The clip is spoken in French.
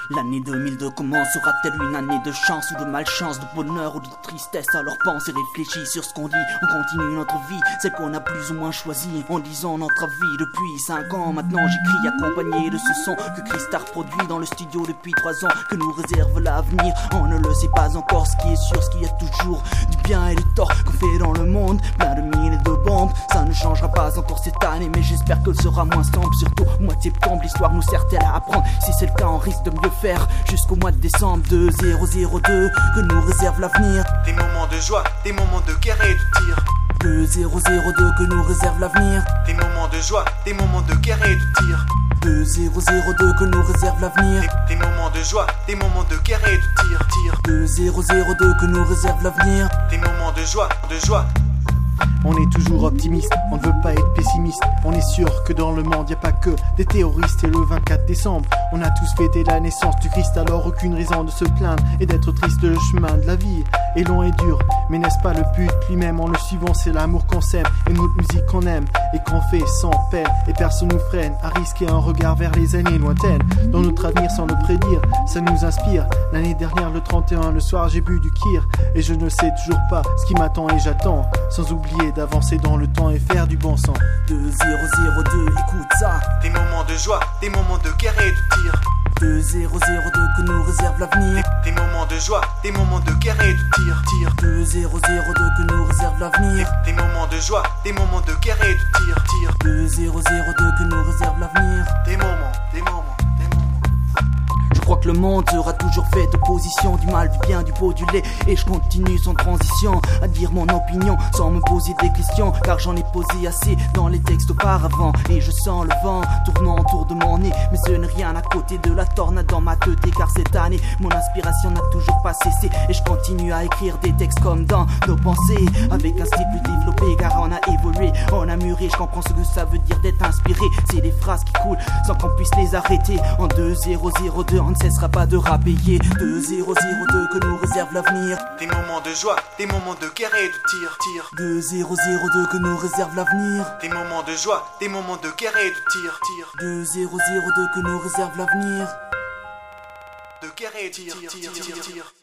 L'année 2002 comment sera-t-elle une année de chance ou de malchance, de bonheur ou de tristesse? Alors pense et réfléchis sur ce qu'on dit. On continue notre vie, celle qu'on a plus ou moins choisie, en disant notre avis depuis 5 ans. Maintenant j'écris accompagné de ce son que Christar produit dans le studio depuis 3 ans, que nous réserve l'avenir. On ne le sait pas encore, ce qui est sûr, ce qu'il y a toujours du bien et du tort qu'on fait dans le monde. Plein de mines et de bombes, ça ne changera pas encore cette année, mais j'espère qu'elle sera moins sombre. Surtout au mois de septembre, l'histoire nous sert-elle à apprendre? Si c'est le cas, on risque de mieux faire jusqu'au mois de décembre 2002 que nous réserve l'avenir. Des moments de joie, des moments de guerre et de tir. 2002 que nous réserve l'avenir. Des moments de joie, des moments de guerre et de tir. 2002 que nous réserve l'avenir. Des moments de joie, des moments de guerre et de tir. 2002 que nous réserve l'avenir. Des moments de joie, de joie. On est toujours optimiste, on ne veut pas être pessimiste. On est sûr que dans le monde y a pas que des terroristes. Et le 24 décembre, on a tous fêté la naissance du Christ. Alors aucune raison de se plaindre et d'être triste. Le chemin de la vie est long et dur, mais n'est-ce pas le but lui-même? En le suivant, c'est l'amour qu'on sème et notre musique qu'on aime et qu'on fait sans peine. Et personne nous freine à risquer un regard vers les années lointaines. Dans notre avenir sans le prédire, ça nous inspire. L'année dernière, le 31, le soir, j'ai bu du kir. Et je ne sais toujours pas ce qui m'attend et j'attends, sans oublier d'avancer dans le temps et faire du bon sang. 2002, écoute ça. Des moments de joie, des moments de guerre et de tir. 2002 que nous réserve l'avenir. Des moments de joie, des moments de guerre et de tir. 2002 que nous réserve l'avenir. Des moments de joie, des moments de guerre et de tir. 2002 que nous réserve l'avenir. Des moments, des moments. Je crois que le monde sera toujours fait d'opposition, du mal, du bien, du beau, du laid. Et je continue sans transition à dire mon opinion sans me poser des questions, car j'en ai posé assez dans les textes auparavant. Et je sens le vent tournant autour de mon nez, mais ce n'est rien à côté de la tornade dans ma tête. Car cette année, mon inspiration n'a toujours pas cessé. Et je continue à écrire des textes comme dans nos pensées, avec un style plus développé, car on a évolué, on a mûri. Je comprends ce que ça veut dire d'être inspiré. C'est des phrases qui coulent sans qu'on puisse les arrêter. En 2002, on ne cessera pas de rappayer. 2002 que nous réserve l'avenir. Des moments de joie, des moments de guerre et de tir. 2002 que nous réserve l'avenir. Des moments de joie, des moments de guerre et de tir. 2002 que nous réserve l'avenir. De guerre et de tir.